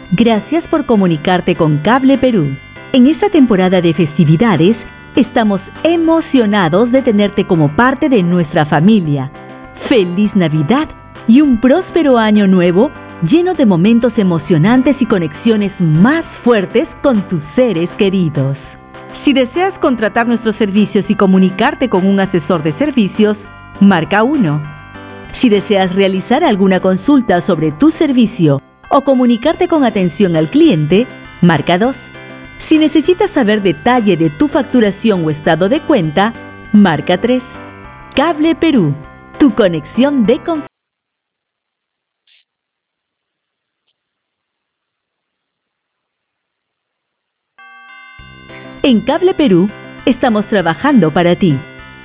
Gracias por comunicarte con Cable Perú. En esta temporada de festividades, estamos emocionados de tenerte como parte de nuestra familia. ¡Feliz Navidad y un próspero año nuevo lleno de momentos emocionantes y conexiones más fuertes con tus seres queridos! Si deseas contratar nuestros servicios y comunicarte con un asesor de servicios, marca 1. Si deseas realizar alguna consulta sobre tu servicio o comunicarte con atención al cliente, marca 2. Si necesitas saber detalle de tu facturación o estado de cuenta, marca 3. Cable Perú, tu conexión de confianza. En Cable Perú, estamos trabajando para ti.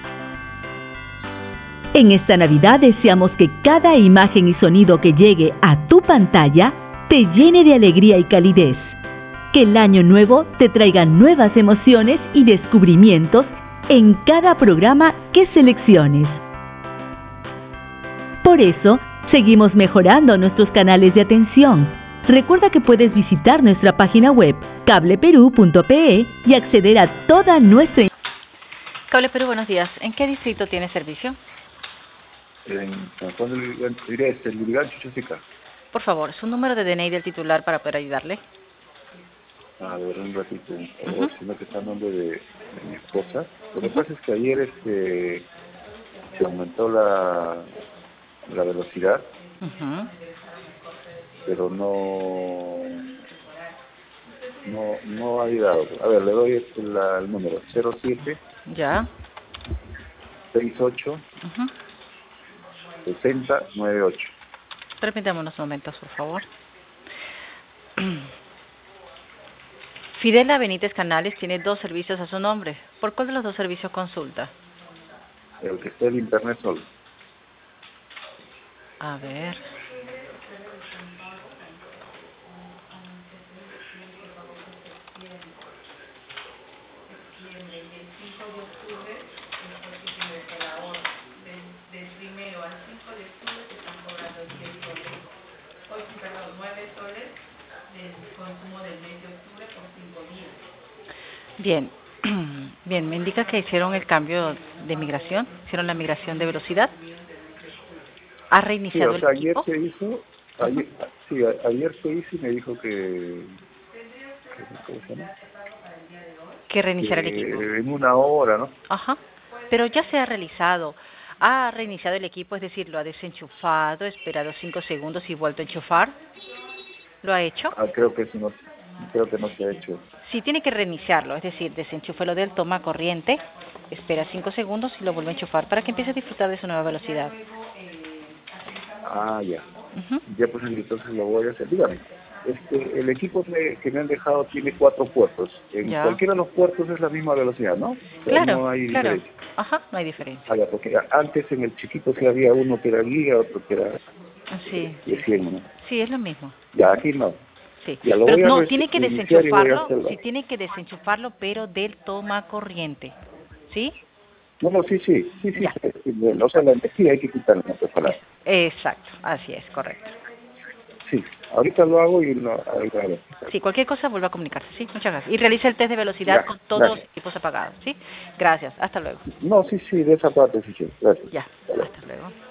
En esta Navidad deseamos que cada imagen y sonido que llegue a tu pantalla te llene de alegría y calidez. Que el año nuevo te traiga nuevas emociones y descubrimientos en cada programa que selecciones. Por eso, seguimos mejorando nuestros canales de atención. Recuerda que puedes visitar nuestra página web cableperú.pe y acceder a toda nuestra... Cable Perú, buenos días. ¿En qué distrito tiene servicio? En San Juan del Lurigancho, Chosica. Por favor, su número de DNI del titular para poder ayudarle. A ver, un ratito, sino que está a nombre de mi esposa. Lo que pasa es que ayer se aumentó la velocidad, pero no ha ayudado. A ver, le doy el número 07 ya 68 6098. Permítame unos momentos, por favor. Fidela Benítez Canales tiene 2 servicios a su nombre. ¿Por cuál de los 2 servicios consulta? El que esté el internet solo. A ver. Bien, bien, me indica que hicieron el cambio de migración, hicieron la migración de velocidad. ¿Ha reiniciado sí, o sea, el equipo? Ayer se hizo y me dijo que ¿cómo se llama? Que reiniciara el equipo. En una hora, ¿no? Ajá, pero ya se ha realizado. Ha reiniciado el equipo, es decir, lo ha desenchufado, esperado 5 segundos y vuelto a enchufar. ¿Lo ha hecho? Creo que no se ha hecho. Sí, tiene que reiniciarlo, es decir, desenchúfelo del toma corriente, espera 5 segundos y lo vuelve a enchufar para que empiece a disfrutar de su nueva velocidad. Ya. Ya pues entonces lo voy a hacer. Dígame, el equipo que me han dejado tiene 4 puertos. En cualquiera de los puertos es la misma velocidad, ¿no? Claro, no hay diferencia. Ajá, no hay diferencia. Porque antes en el chiquito sí había uno que era guía, otro que era de 100, ¿no? Sí, es lo mismo. Ya, aquí no. Sí, ya, lo pero voy a tiene que desenchufarlo, sí tiene que desenchufarlo, pero del toma corriente, ¿sí? No, sí. O sea, la energía hay que quitarla, no puede falar. Exacto, así es, correcto. Sí, ahorita lo hago y Sí, cualquier cosa vuelva a comunicarse, ¿sí? Muchas gracias. Y realice el test de velocidad con todos los equipos apagados, ¿sí? Gracias, hasta luego. No, sí, de esa parte sí, gracias. Ya, hasta luego.